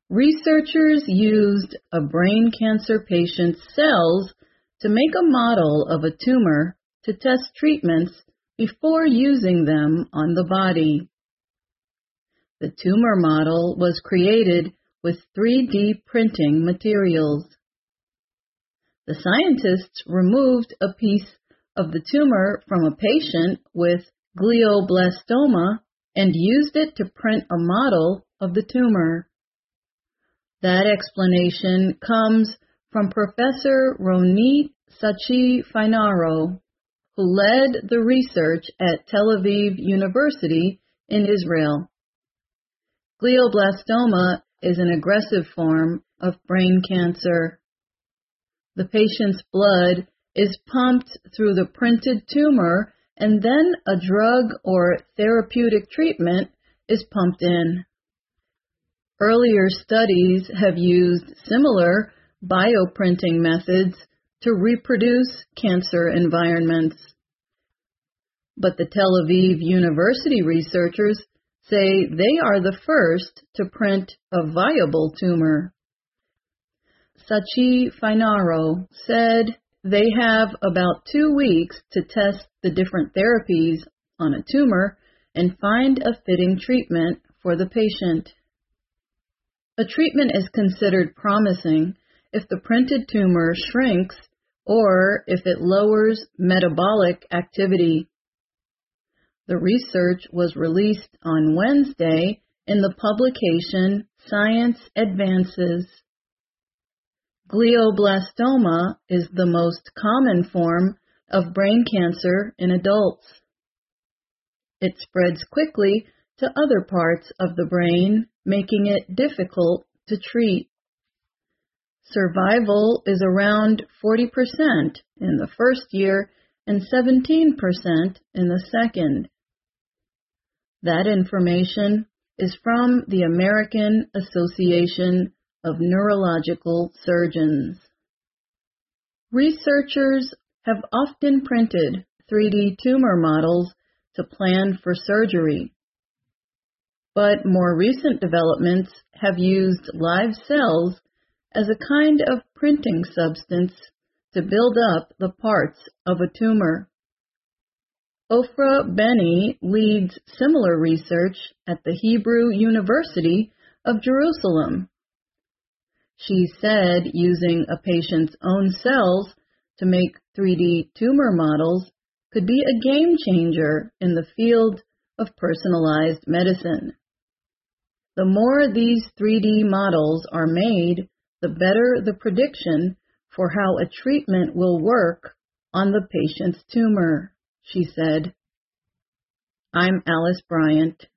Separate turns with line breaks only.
Researchers used a brain cancer patient's cells to make a model of a tumor to test treatments before using them on the body. The tumor model was created with 3D printing materials. The scientists removed a piece of the tumor from a patient with glioblastoma and used it to print a model of the tumor. That explanation comes from Professor Ronit Sachi-Finaro, who led the research at Tel Aviv University in Israel. Glioblastoma is an aggressive form of brain cancer. The patient's blood is pumped through the printed tumor, and then a drug or therapeutic treatment is pumped in. Earlier studies have used similar bioprinting methods to reproduce cancer environments. But the Tel Aviv University researchers say they are the first to print a viable tumor. Sachi-Finaro said they have about 2 weeks to test the different therapies on a tumor and find a fitting treatment for the patient. A treatment is considered promising if the printed tumor shrinks or if it lowers metabolic activity. The research was released on Wednesday in the publication Science Advances. Glioblastoma is the most common form of brain cancer in adults. It spreads quickly to other parts of the brain, making it difficult to treat. Survival is around 40% in the first year and 17% in the second. That information is from the American Association of Neurological Surgeons. Researchers have often printed 3D tumor models to plan for surgery. But more recent developments have used live cells as a kind of printing substance to build up the parts of a tumor. Ofra Beni leads similar research at the Hebrew University of Jerusalem. She said using a patient's own cells to make 3D tumor models could be a game changer in the field of personalized medicine. The more these 3D models are made, the better the prediction for how a treatment will work on the patient's tumor, she said. I'm Alice Bryant.